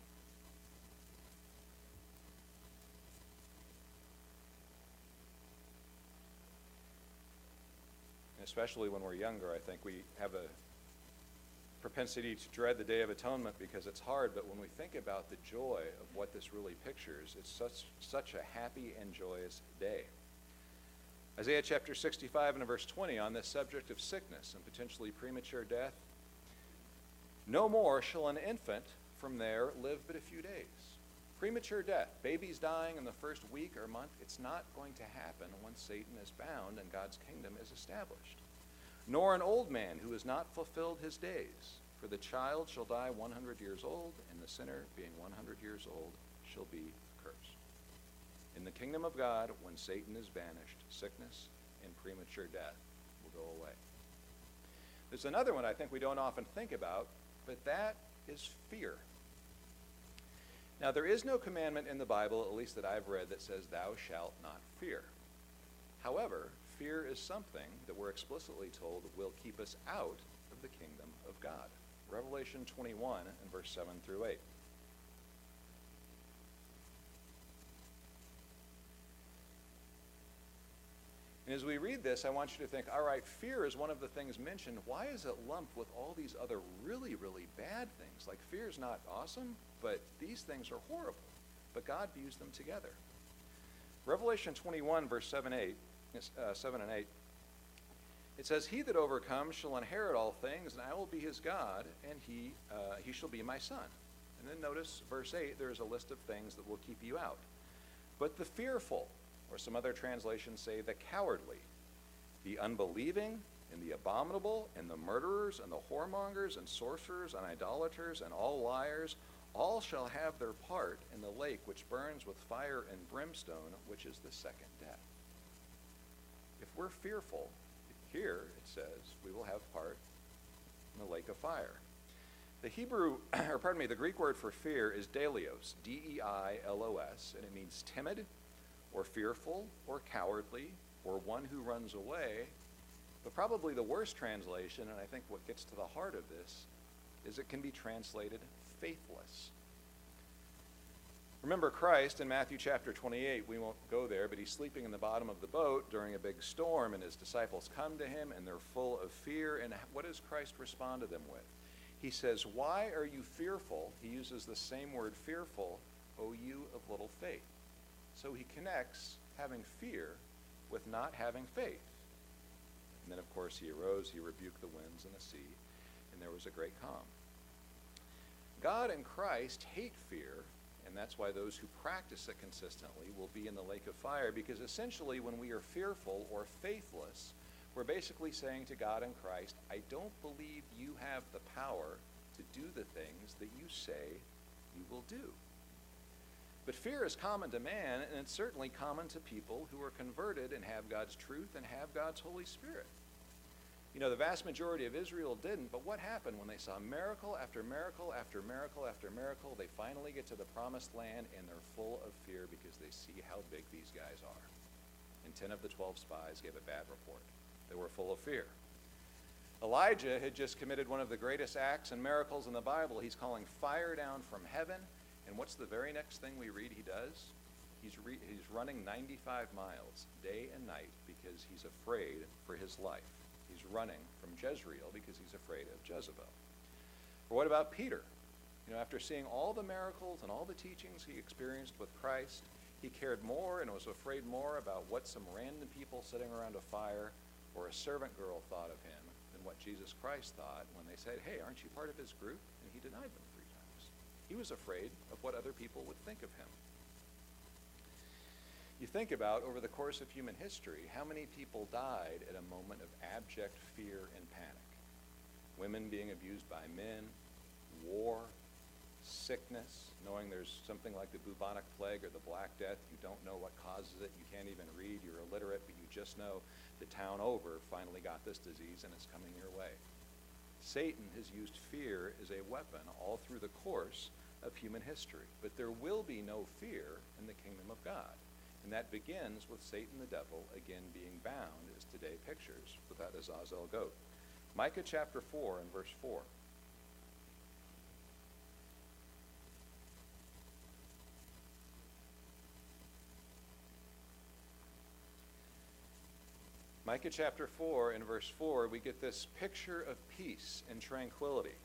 Especially when we're younger, I think we have a propensity to dread the Day of Atonement because it's hard, but when we think about the joy of what this really pictures, it's such, such a happy and joyous day. Isaiah chapter sixty-five and verse twenty, on this subject of sickness and potentially premature death, no more shall an infant from there live but a few days. Premature death, babies dying in the first week or month, it's not going to happen once Satan is bound and God's kingdom is established. Nor an old man who has not fulfilled his days, for the child shall die one hundred years old, and the sinner, being one hundred years old, shall be cursed. In the kingdom of God, when Satan is banished, sickness and premature death will go away. There's another one I think we don't often think about, but that is fear. Now, there is no commandment in the Bible, at least that I've read, that says, thou shalt not fear. However, fear is something that we're explicitly told will keep us out of the kingdom of God. Revelation twenty-one and verse seven through eight. And as we read this, I want you to think, all right, fear is one of the things mentioned. Why is it lumped with all these other really, really bad things? Like, fear is not awesome, but these things are horrible. But God views them together. Revelation twenty-one, verse seven, eight, uh, seven and eight, it says, "He that overcomes shall inherit all things, and I will be his God, and he, uh, he shall be my son." And then notice verse eight, there is a list of things that will keep you out. "But the fearful," or some other translations say the cowardly, "the unbelieving, and the abominable, and the murderers, and the whoremongers, and sorcerers, and idolaters, and all liars, all shall have their part in the lake which burns with fire and brimstone, which is the second death." If we're fearful, here it says we will have part in the lake of fire. The Hebrew, or pardon me, the Greek word for fear is deilos, D E I L O S, and it means timid, or fearful, or cowardly, or one who runs away. But probably the worst translation, and I think what gets to the heart of this, is it can be translated faithless. Remember Christ in Matthew chapter twenty-eight, we won't go there, but he's sleeping in the bottom of the boat during a big storm, and his disciples come to him, and they're full of fear. And what does Christ respond to them with? He says, "Why are you fearful?" He uses the same word, fearful, "O you of little faith." So he connects having fear with not having faith. And then, of course, he arose, he rebuked the winds and the sea, and there was a great calm. God and Christ hate fear, and that's why those who practice it consistently will be in the lake of fire, because essentially when we are fearful or faithless, we're basically saying to God and Christ, I don't believe you have the power to do the things that you say you will do. But fear is common to man, and it's certainly common to people who are converted and have God's truth and have God's Holy Spirit. You know, the vast majority of Israel didn't, but what happened when they saw miracle after miracle after miracle after miracle? They finally get to the promised land, and they're full of fear because they see how big these guys are. And ten of the twelve spies gave a bad report. They were full of fear. Elijah had just committed one of the greatest acts and miracles in the Bible. He's calling fire down from heaven. And what's the very next thing we read he does? He's, re- he's running ninety-five miles day and night because he's afraid for his life. He's running from Jezreel because he's afraid of Jezebel. Or what about Peter? You know, after seeing all the miracles and all the teachings he experienced with Christ, he cared more and was afraid more about what some random people sitting around a fire or a servant girl thought of him than what Jesus Christ thought when they said, "Hey, aren't you part of his group?" And he denied them three times. He was afraid of what other people would think of him. You think about, over the course of human history, how many people died at a moment of abject fear and panic. Women being abused by men, war, sickness, knowing there's something like the bubonic plague or the Black Death. You don't know what causes it. You can't even read. You're illiterate, but you just know the town over finally got this disease and it's coming your way. Satan has used fear as a weapon all through the course of human history. But there will be no fear in the kingdom of God. And that begins with Satan the devil, again, being bound, as today pictures with that Azazel goat. Micah chapter four and verse four. Micah chapter four and verse four, we get this picture of peace and tranquility.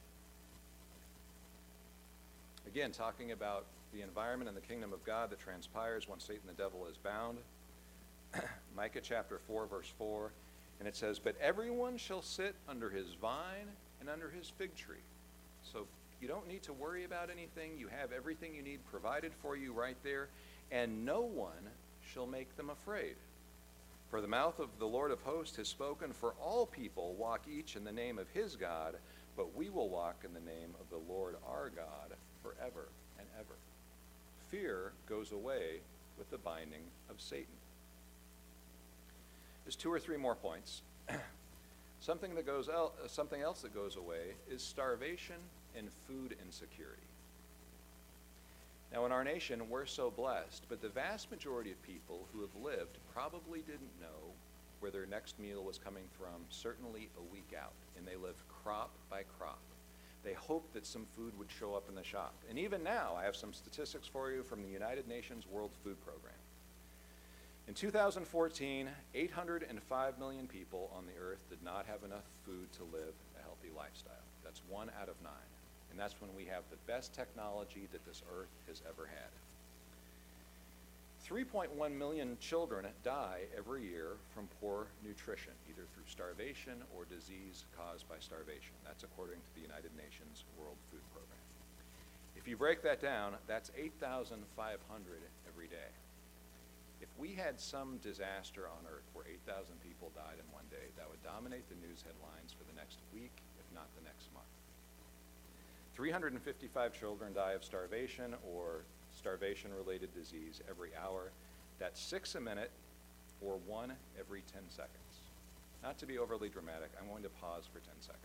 Again, talking about the environment and the kingdom of God that transpires when Satan the devil is bound. Micah chapter four, verse four, and it says, "But everyone shall sit under his vine and under his fig tree." So you don't need to worry about anything. You have everything you need provided for you right there, and no one shall make them afraid. For the mouth of the Lord of hosts has spoken, for all people walk each in the name of his God, but we will walk in the name of the Lord our God forever and ever. Fear goes away with the binding of Satan. There's two or three more points. Something that goes el- something else that goes away is starvation and food insecurity. Now, in our nation, we're so blessed, but the vast majority of people who have lived probably didn't know where their next meal was coming from, certainly a week out, and they lived crop by crop. They hoped that some food would show up in the shop. And even now, I have some statistics for you from the United Nations World Food Program. In two thousand fourteen, eight hundred five million people on the earth did not have enough food to live a healthy lifestyle. That's one out of nine. And that's when we have the best technology that this earth has ever had. three point one million children die every year from poor nutrition, either through starvation or disease caused by starvation. That's according to the United Nations World Food Program. If you break that down, that's eight thousand five hundred every day. If we had some disaster on Earth where eight thousand people died in one day, that would dominate the news headlines for the next week, if not the next month. three hundred fifty-five children die of starvation or starvation-related disease every hour. That's six a minute or one every ten seconds. Not to be overly dramatic, I'm going to pause for ten seconds.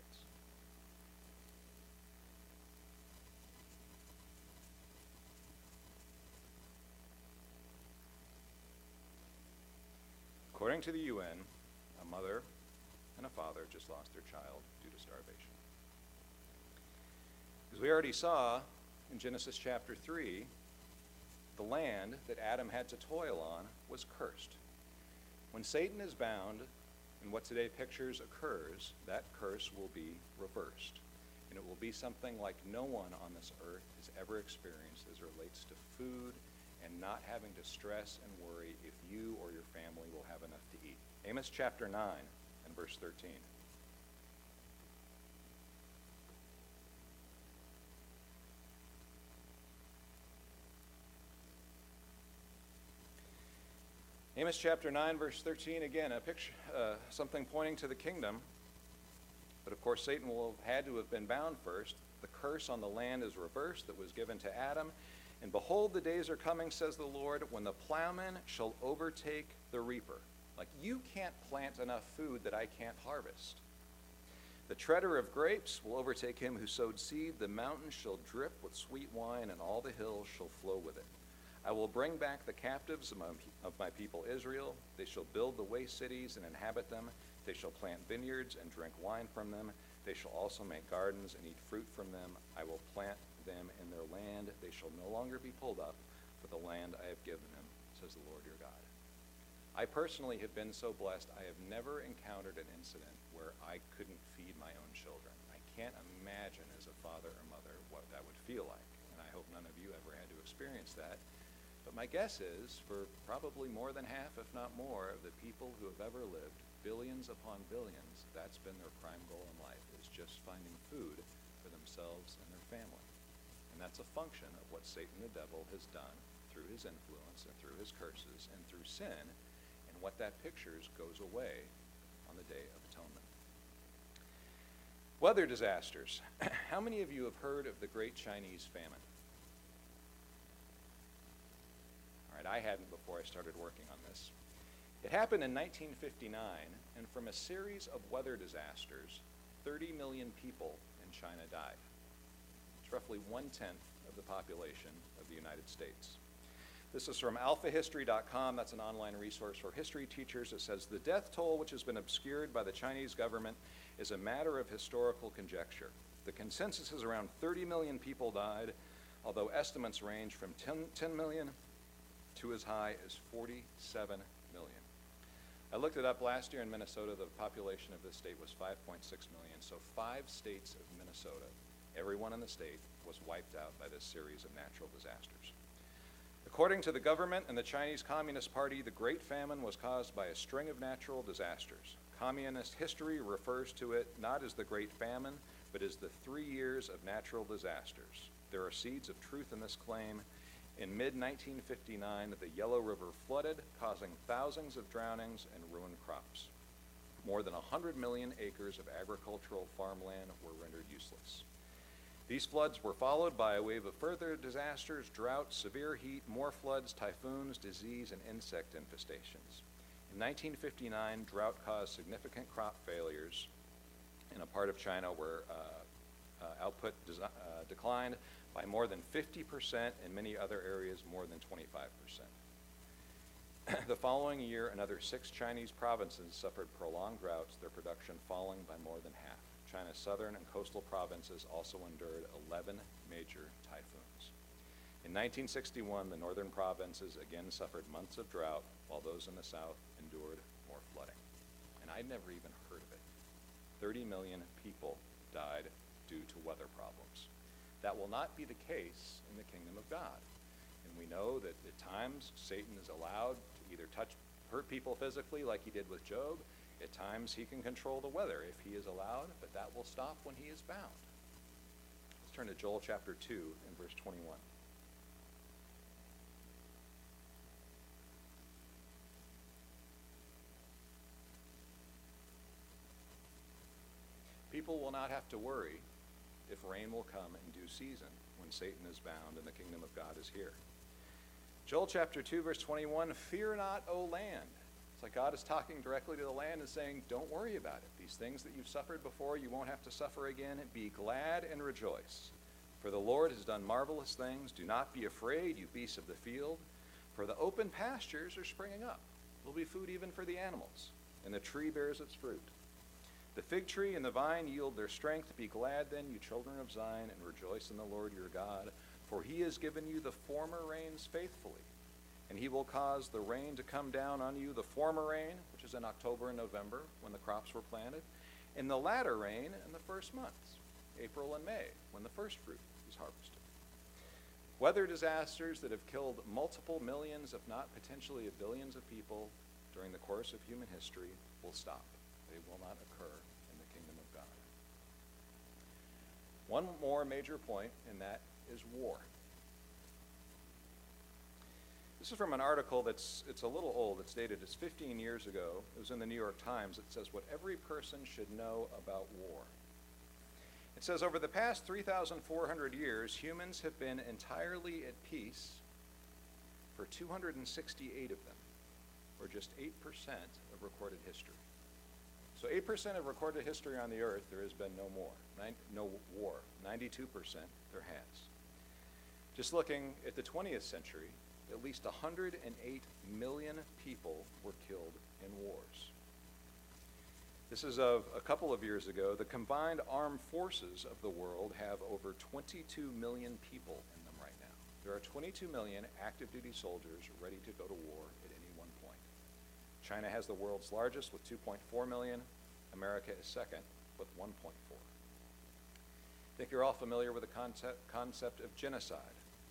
According to the U N, a mother and a father just lost their child due to starvation. As we already saw in Genesis chapter three, the land that Adam had to toil on was cursed. When Satan is bound and what today pictures occurs, that curse will be reversed. And it will be something like no one on this earth has ever experienced as it relates to food and not having to stress and worry if you or your family will have enough to eat. Amos chapter nine and verse thirteen. Amos chapter nine, verse thirteen, again, a picture, uh, something pointing to the kingdom. But of course, Satan will have had to have been bound first. The curse on the land is reversed that was given to Adam. And behold, the days are coming, says the Lord, when the plowman shall overtake the reaper. Like, you can't plant enough food that I can't harvest. The treader of grapes will overtake him who sowed seed. The mountains shall drip with sweet wine, and all the hills shall flow with it. I will bring back the captives of my, of my people Israel. They shall build the waste cities and inhabit them. They shall plant vineyards and drink wine from them. They shall also make gardens and eat fruit from them. I will plant them in their land. They shall no longer be pulled up for the land I have given them, says the Lord your God. I personally have been so blessed, I have never encountered an incident where I couldn't feed my own children. I can't imagine as a father or mother what that would feel like, and I hope none of you ever had to experience that. But my guess is, for probably more than half, if not more, of the people who have ever lived, billions upon billions, that's been their prime goal in life, is just finding food for themselves and their family. And that's a function of what Satan the devil has done through his influence and through his curses and through sin, and what that pictures goes away on the Day of Atonement. Weather disasters. How many of you have heard of the Great Chinese Famine? All right, I hadn't before I started working on this. It happened in nineteen fifty-nine, and from a series of weather disasters, thirty million people in China died. It's roughly one-tenth of the population of the United States. This is from alpha history dot com. That's an online resource for history teachers. It says, the death toll, which has been obscured by the Chinese government, is a matter of historical conjecture. The consensus is around thirty million people died, although estimates range from ten million to as high as forty-seven million. I looked it up last year in Minnesota. The population of this state was five point six million. So five states of Minnesota, everyone in the state, was wiped out by this series of natural disasters. According to the government and the Chinese Communist Party, the Great Famine was caused by a string of natural disasters. Communist history refers to it not as the Great Famine, but as the three years of natural disasters. There are seeds of truth in this claim. In mid nineteen fifty-nine, the Yellow River flooded, causing thousands of drownings and ruined crops. More than one hundred million acres of agricultural farmland were rendered useless. These floods were followed by a wave of further disasters, drought, severe heat, more floods, typhoons, disease, and insect infestations. In nineteen fifty-nine, drought caused significant crop failures in a part of China where uh, uh, output des- uh, declined by more than fifty percent, in many other areas more than twenty-five percent. The following year, another six Chinese provinces suffered prolonged droughts, their production falling by more than half. China's southern and coastal provinces also endured eleven major typhoons. In nineteen sixty-one, the northern provinces again suffered months of drought, while those in the south endured more flooding. And I'd never even heard of it. thirty million people died due to weather problems. That will not be the case in the kingdom of God. And we know that at times Satan is allowed to either touch, hurt people physically like he did with Job. At times he can control the weather if he is allowed, but that will stop when he is bound. Let's turn to Joel chapter two and verse twenty-one. People will not have to worry if rain will come in due season when Satan is bound and the kingdom of God is here. Joel chapter two, verse twenty-one, fear not, O land. It's like God is talking directly to the land and saying, don't worry about it. These things that you've suffered before, you won't have to suffer again. Be glad and rejoice. For the Lord has done marvelous things. Do not be afraid, you beasts of the field. For the open pastures are springing up. There will be food even for the animals, and the tree bears its fruit. The fig tree and the vine yield their strength. Be glad then, you children of Zion, and rejoice in the Lord your God. For he has given you the former rains faithfully. And he will cause the rain to come down on you, the former rain, which is in October and November when the crops were planted, and the latter rain in the first months, April and May, when the first fruit is harvested. Weather disasters that have killed multiple millions, if not potentially billions of people during the course of human history will stop. They will not occur in the kingdom of God. One more major point, and that is war. This is from an article that's it's a little old. It's dated. It's fifteen years ago. It was in the New York Times. It says what every person should know about war. It says over the past three thousand four hundred years, humans have been entirely at peace for two hundred sixty-eight of them, or just eight percent of recorded history. So eight percent of recorded history on the earth, there has been no more, Nine, no war. ninety-two percent there has. Just looking at the twentieth century, at least one hundred eight million people were killed in wars. This is of a couple of years ago. The combined armed forces of the world have over twenty-two million people in them right now. There are twenty-two million active duty soldiers ready to go to war at any one point. China has the world's largest with two point four million. America is second with one point four. I think you're all familiar with the concept, concept of genocide.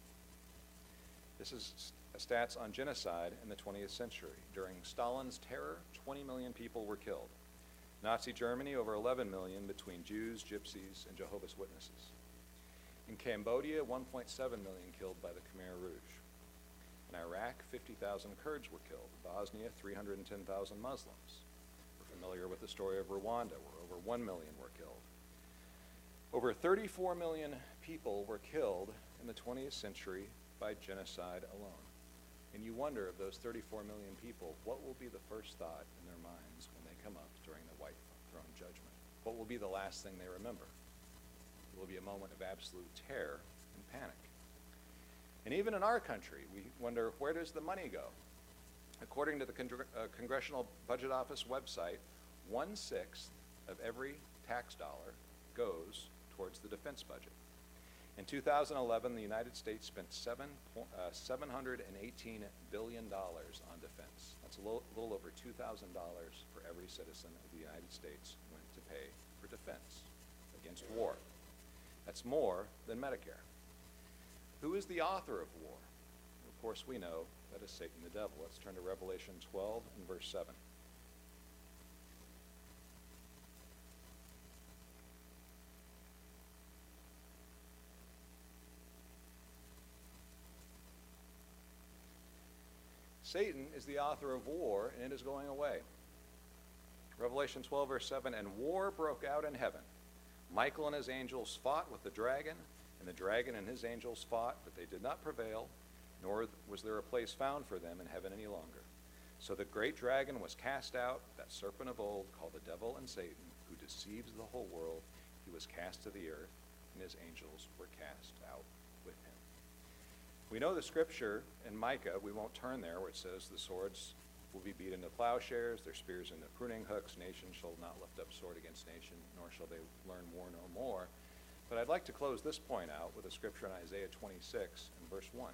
This is stats on genocide in the twentieth century. During Stalin's terror, twenty million people were killed. Nazi Germany, over eleven million between Jews, Gypsies, and Jehovah's Witnesses. In Cambodia, one point seven million killed by the Khmer Rouge. In Iraq, fifty thousand Kurds were killed. In Bosnia, three hundred ten thousand Muslims. We're familiar with the story of Rwanda, where over one million were killed. Over thirty-four million people were killed in the twentieth century by genocide alone. And you wonder, of those thirty-four million people, what will be the first thought in their minds when they come up during the white throne judgment? What will be the last thing they remember? It will be a moment of absolute terror and panic. And even in our country, we wonder, where does the money go? According to the Con- uh, Congressional Budget Office website, one-sixth of every tax dollar goes towards the defense budget. In two thousand eleven, the United States spent seven, uh, seven hundred eighteen billion dollars on defense. That's a little, little over two thousand dollars for every citizen of the United States went to pay for defense against war. That's more than Medicare. Who is the author of war? Of course, we know that is Satan the devil. Let's turn to Revelation twelve and verse seven. Satan is the author of war, and it is going away. Revelation twelve, verse seven, and war broke out in heaven. Michael and his angels fought with the dragon, and the dragon and his angels fought, but they did not prevail, nor was there a place found for them in heaven any longer. So the great dragon was cast out, that serpent of old, called the devil and Satan, who deceives the whole world. He was cast to the earth, and his angels were cast out with him. We know the scripture in Micah, we won't turn there, where it says the swords will be beat into plowshares, their spears into pruning hooks. Nation shall not lift up sword against nation, nor shall they learn war no more. But I'd like to close this point out with a scripture in Isaiah twenty-six and verse one.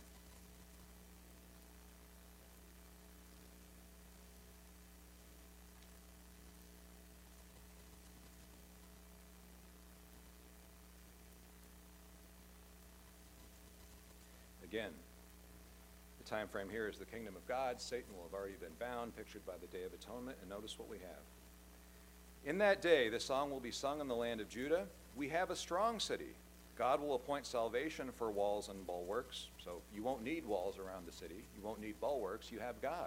Again, the time frame here is the kingdom of God. Satan will have already been bound, pictured by the Day of Atonement. And notice what we have. In that day, the song will be sung in the land of Judah. We have a strong city. God will appoint salvation for walls and bulwarks. So you won't need walls around the city. You won't need bulwarks. You have God.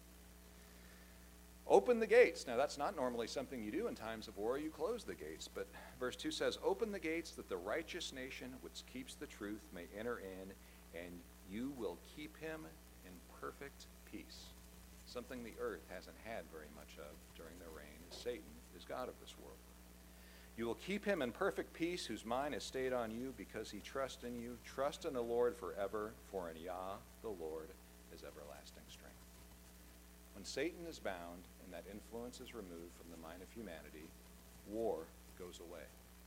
Open the gates. Now, that's not normally something you do in times of war. You close the gates. But verse two says, open the gates that the righteous nation which keeps the truth may enter in, and you will keep him in perfect peace. Something the earth hasn't had very much of during their reign is Satan is God of this world. You will keep him in perfect peace, whose mind is stayed on you, because he trusts in you. Trust in the Lord forever, for in Yah, the Lord, is everlasting strength. When Satan is bound and that influence is removed from the mind of humanity, war goes away.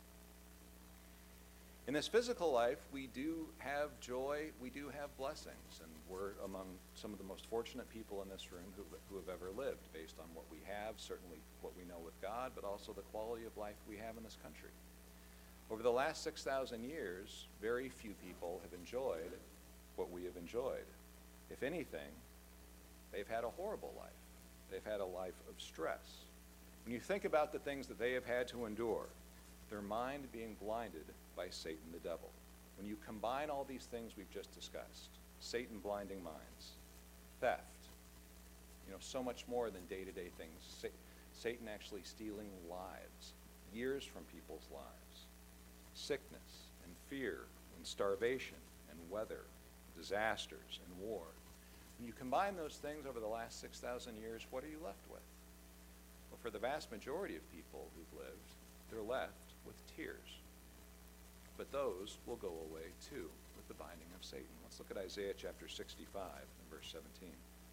In this physical life, we do have joy, we do have blessings, and we're among some of the most fortunate people in this room who, who have ever lived, based on what we have, certainly what we know with God, but also the quality of life we have in this country. Over the last six thousand years, very few people have enjoyed what we have enjoyed. If anything, they've had a horrible life. They've had a life of stress. When you think about the things that they have had to endure, their mind being blinded by Satan the devil. When you combine all these things we've just discussed, Satan blinding minds, theft, you know, so much more than day-to-day things. Sa- Satan actually stealing lives, years from people's lives, sickness and fear and starvation and weather, disasters and war. When you combine those things over the last six thousand years, what are you left with? Well, for the vast majority of people who've lived, they're left with tears. But those will go away too with the binding of Satan. Let's look at Isaiah chapter sixty-five and verse seventeen.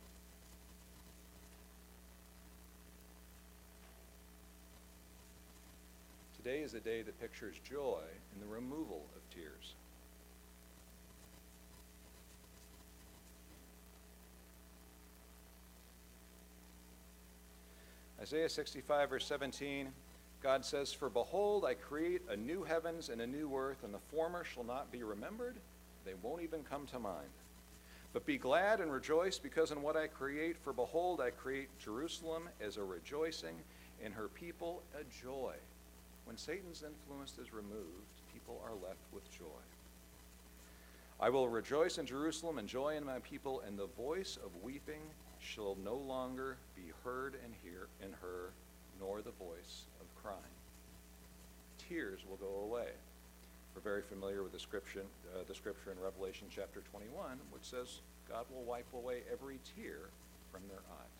Today is a day that pictures joy in the removal of tears. Isaiah sixty-five verse seventeen, God says, for behold, I create a new heavens and a new earth, and the former shall not be remembered. They won't even come to mind. But be glad and rejoice, because in what I create, for behold, I create Jerusalem as a rejoicing, and her people a joy. When Satan's influence is removed, people are left with joy. I will rejoice in Jerusalem and joy in my people, and the voice of weeping shall no longer be heard and hear in her, nor the voice of crying. Tears will go away. We're very familiar with the scripture, uh, the scripture in Revelation chapter twenty-one, which says God will wipe away every tear from their eyes.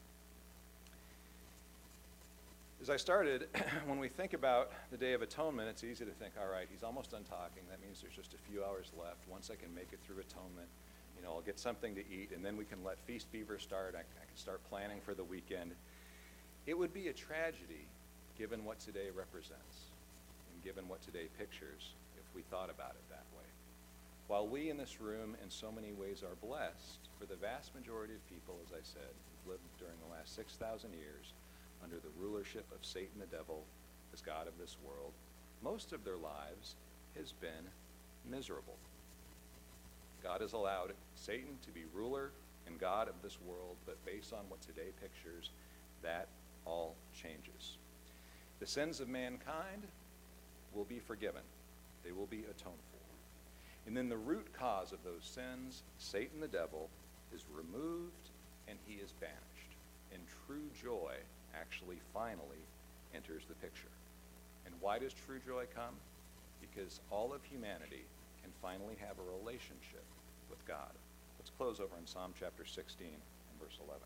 As I started, when we think about the Day of Atonement, it's easy to think, all right, he's almost done talking. That means there's just a few hours left. Once I can make it through Atonement, you know, I'll get something to eat, and then we can let feast fever start. I, I can start planning for the weekend. It would be a tragedy, given what today represents, and given what today pictures, if we thought about it that way. While we in this room in so many ways are blessed, for the vast majority of people, as I said, who've lived during the last six thousand years under the rulership of Satan the devil as God of this world, most of their lives has been miserable. God has allowed Satan to be ruler and God of this world, but based on what today pictures, that all changes. The sins of mankind will be forgiven. They will be atoned for. And then the root cause of those sins, Satan the devil, is removed and he is banished. And true joy actually finally enters the picture. And why does true joy come? Because all of humanity can finally have a relationship with God. Let's close over in Psalm chapter sixteen and verse eleven.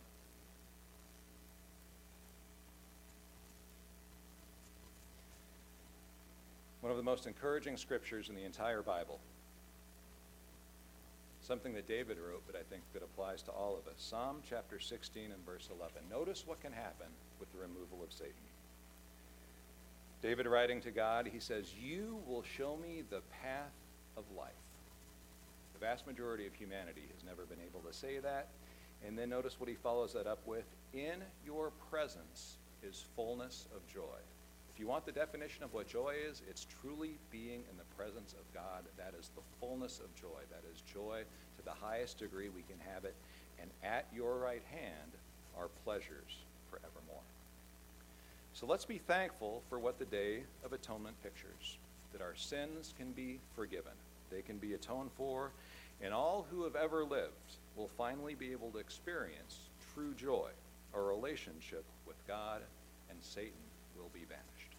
One of the most encouraging scriptures in the entire Bible. Something that David wrote, but I think that applies to all of us. Psalm chapter sixteen and verse eleven. Notice what can happen with the removal of Satan. David writing to God, he says, "You will show me the path of life." The vast majority of humanity has never been able to say that. And then notice what he follows that up with. In your presence is fullness of joy. If you want the definition of what joy is, it's truly being in the presence of God. That is the fullness of joy. That is joy to the highest degree we can have it. And at your right hand are pleasures forevermore. So let's be thankful for what the Day of Atonement pictures, that our sins can be forgiven. They can be atoned for, and all who have ever lived will finally be able to experience true joy. Our relationship with God and Satan will be vanished.